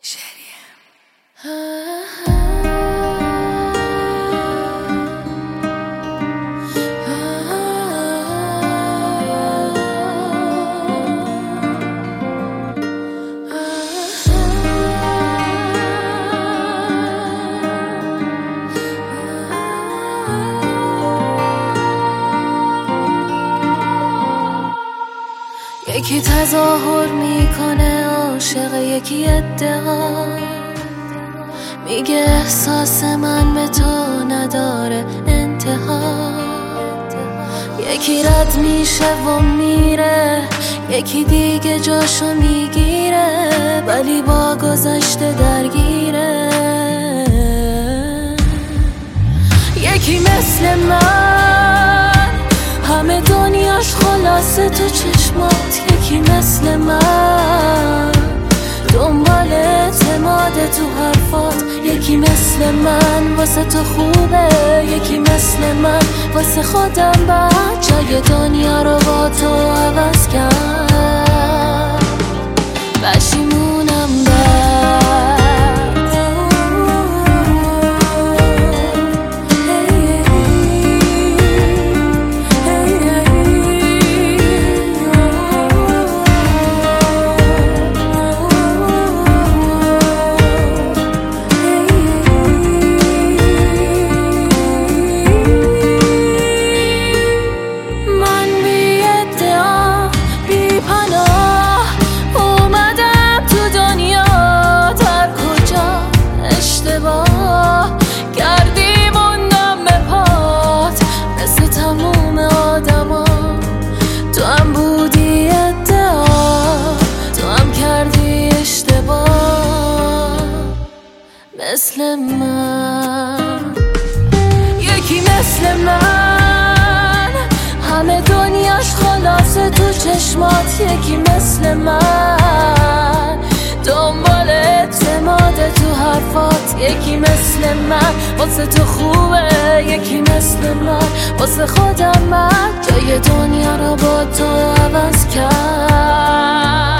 یکی تظاهر میکنه عاشق، یکی ادعا میگه احساس من به تو نداره انتها. یکی رد میشه و میره، یکی دیگه جاشو میگیره ولی با گذشته درگیره. یکی مثل من همه دنیاش خلاصه تو چشمات، یکی مثل من دنبال اعتماد تو حرفات، یکی مثل من واسه تو خوبه، یکی مثل من واسه خودم بعد جای دنیا رو با تو عوض کرد. پشیمونم مثل من، یکی مثل من همه دنیاش خلاصه تو چشمات، یکی مثل من دنبال اعتماد تو حرفات، یکی مثل من واسه تو خوبه، یکی مثل من واسه خودم من جای دنیا رو با تو عوض کرد.